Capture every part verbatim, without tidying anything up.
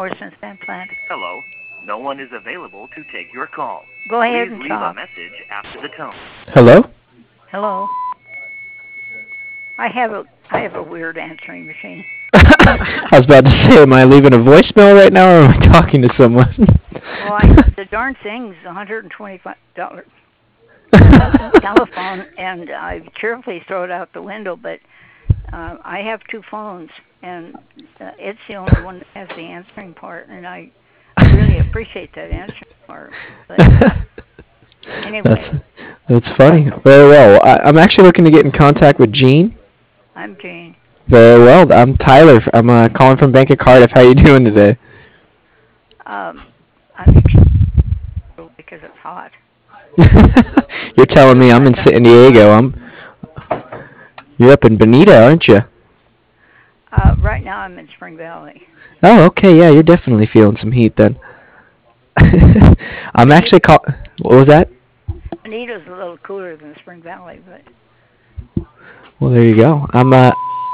more since been planted. Hello. No one is available to take your call. Go ahead Please and leave talk. a message after the tone. Hello? Hello. I have a I have a weird answering machine. I was about to say, am I leaving a voicemail right now, or am I talking to someone? Well, I, the darn thing's one hundred twenty-five dollars telephone, and I cheerfully throw it out the window. But uh, I have two phones, and uh, it's the only one that has the answering part, and I, I really appreciate that answering part. But anyway, that's that's funny. Very well. I, I'm actually looking to get in contact with Gene. I'm Jane. Very well. I'm Tyler. I'm uh, calling from Bank of Cardiff. How you doing today? Um, I'm because it's hot. You're telling me I'm in San Diego. I'm. You're up in Bonita, aren't you? Uh, right now I'm in Spring Valley. Oh, okay. Yeah, you're definitely feeling some heat then. I'm actually call. What was that? Bonita's a little cooler than Spring Valley, but. Well, there you go. I'm uh.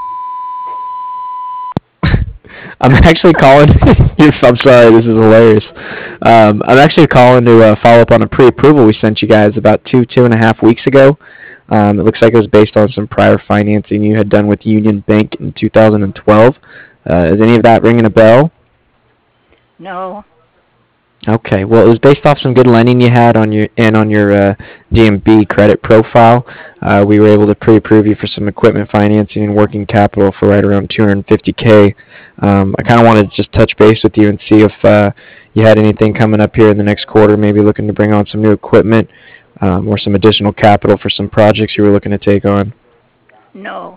I'm actually calling. I'm sorry, this is hilarious. Um, I'm actually calling to uh, follow up on a pre-approval we sent you guys about two, two and a half weeks ago. Um, it looks like it was based on some prior financing you had done with Union Bank in two thousand twelve. Uh, is any of that ringing a bell? No. Okay, well, it was based off some good lending you had on your and on your uh, D M B credit profile. Uh, we were able to pre-approve you for some equipment financing and working capital for right around two hundred fifty K. Um, I kind of wanted to just touch base with you and see if uh, you had anything coming up here in the next quarter, maybe looking to bring on some new equipment um, or some additional capital for some projects you were looking to take on. No.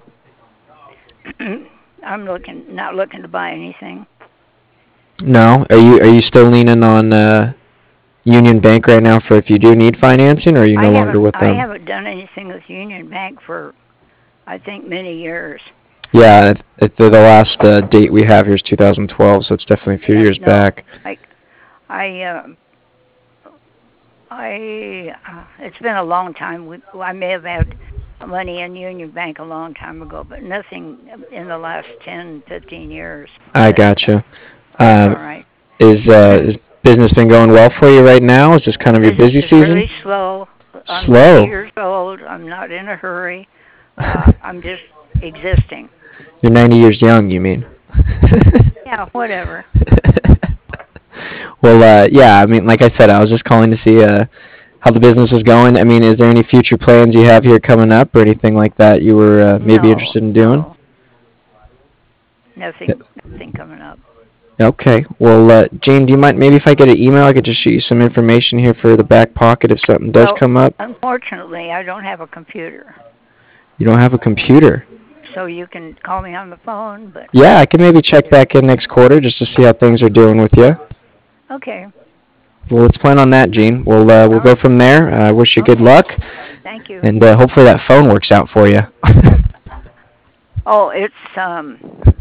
I'm looking, not looking to buy anything. No, are you are you still leaning on uh, Union Bank right now for if you do need financing, or are you no longer with them? I haven't done anything with Union Bank for, I think, many years. Yeah, at the, the last uh, date we have here is two thousand twelve, so it's definitely a few Yeah, years no, back. I, I, uh, I, uh, it's been a long time. We, I may have had money in Union Bank a long time ago, but nothing in the last ten, fifteen years. I gotcha. That's Um, all right. is uh, is business been going well for you right now? Is this kind of your busy It's season? really slow. I'm Slow. ninety years old. I'm not in a hurry. Uh, I'm just existing. You're ninety years young, you mean? Yeah, whatever. Well, uh, yeah, I mean, like I said, I was just calling to see uh, how the business was going. I mean, is there any future plans you have here coming up or anything like that you were uh, maybe no, interested in doing? No. Nothing, nothing coming up. Okay. Well, uh, Jane, do you mind maybe if I get an email, I could just shoot you some information here for the back pocket if something does well, come up? Unfortunately, I don't have a computer. You don't have a computer? So you can call me on the phone, but... Yeah, I can maybe check back in next quarter just to see how things are doing with you. Okay. Well, let's plan on that, Gene. We'll uh, we'll go from there. I uh, wish you okay. good luck. Thank you. And uh, hopefully that phone works out for you. Oh, it's um.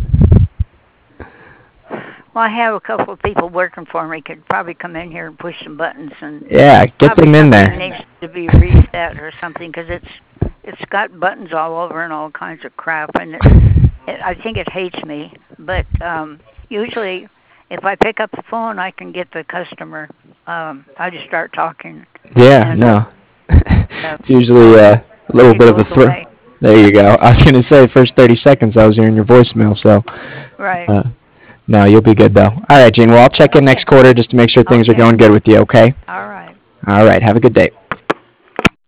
Well, I have a couple of people working for me. Could probably come in here and push some buttons and. Yeah, get them in there. Needs to be reset or something because it's it's got buttons all over and all kinds of crap, and it, it, I think it hates me. But um, usually, if I pick up the phone, I can get the customer. Um, I just start talking. Yeah, and, no. uh, It's usually uh, a little bit of a thrill. There you go. I was going to say, first thirty seconds I was hearing your voicemail, so. Right. Uh, no, you'll be good, though. All right, Gene. Well, I'll check in next quarter just to make sure things okay. are going good with you, okay? All right. All right. Have a good day.